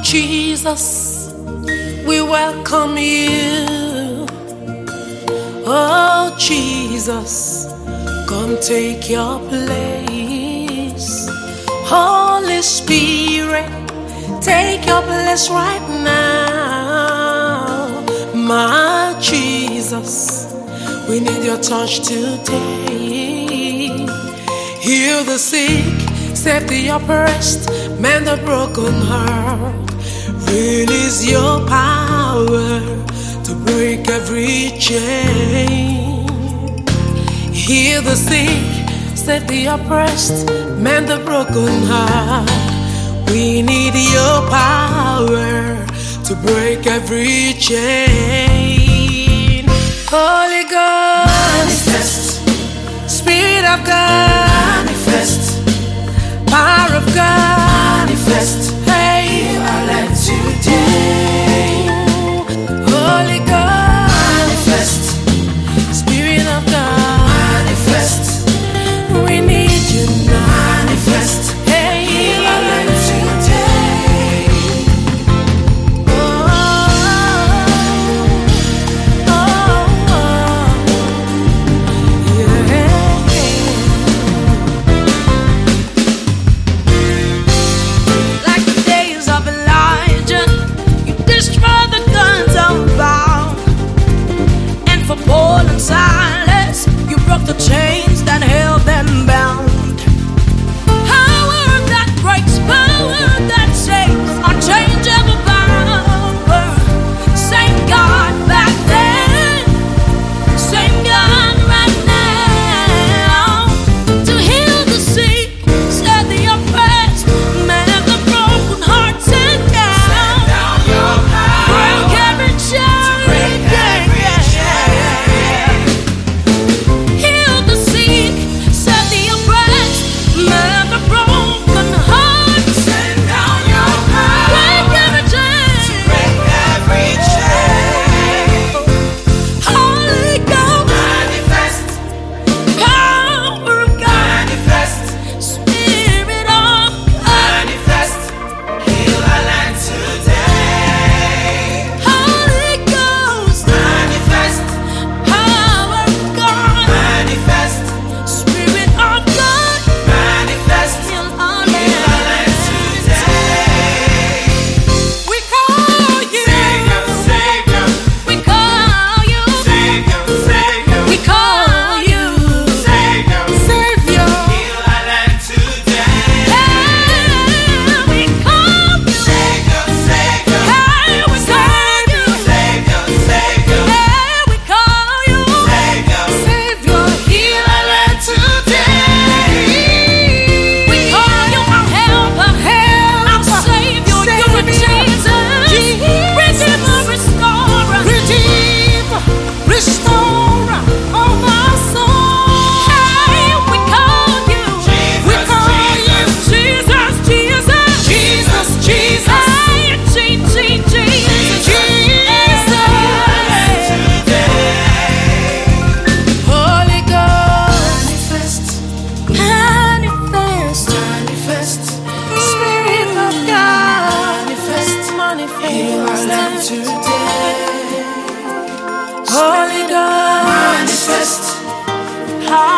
Jesus, we welcome you. Oh Jesus, come take your place. Holy Spirit, take your place right now. My Jesus, we need your touch today. Heal the sick, save the oppressed, mend the broken heart. Release your power to break every chain. Heal the sick, save the oppressed, mend the broken heart. We need your power to break every chain. Holy Ghost, manifest. Spirit of God, Manifest. power of God, Manifest. hey, Heal our land today. Holy Ghost, Manifest. Spirit of God, Manifest. we need you now. Manifest. Hey, Heal our land today. oh, oh, yeah. Like the days of Elijah, you destroy the guns of Baal. And for Paul and Silas, you broke the chains that held them bound. Power that breaks, power that saves, unchangeable power. Same God back then, same God right now. To heal the sick, set the oppressed, mend the broken hearts and down. Down your power. Break every chain. Break every chain. Heal the sick, set the oppressed, mend the broken hearts. Send down your power. Break every chain. Break every chain. Holy Ghost, Manifest. power of God, Manifest. Spirit of God. Manifest. Heal our land today. Holy Ghost, Manifest. power of God, Manifest. Spirit of God. Manifest. Heal our Heal our land. land today. We call you, Savior, Savior, we call you, Savior, Savior, we call you, Savior. Savior. Heal our land today. Hey, we call you, Savior, Savior, hey, we call you, Savior, Savior, hey, we call you, Savior. Savior. Heal our land today. We call you our helper, our Savior, you're Jesus, Redeemer, Restorer, Restorer of our soul. Hey, we call you, we call you, Jesus, Jesus, Jesus, Jesus. hey, Jesus. Holy Ghost, Manifest, manifest, manifest, Spirit of God, manifest. Heal our land manifest. today. Holy Ghost, Manifest, power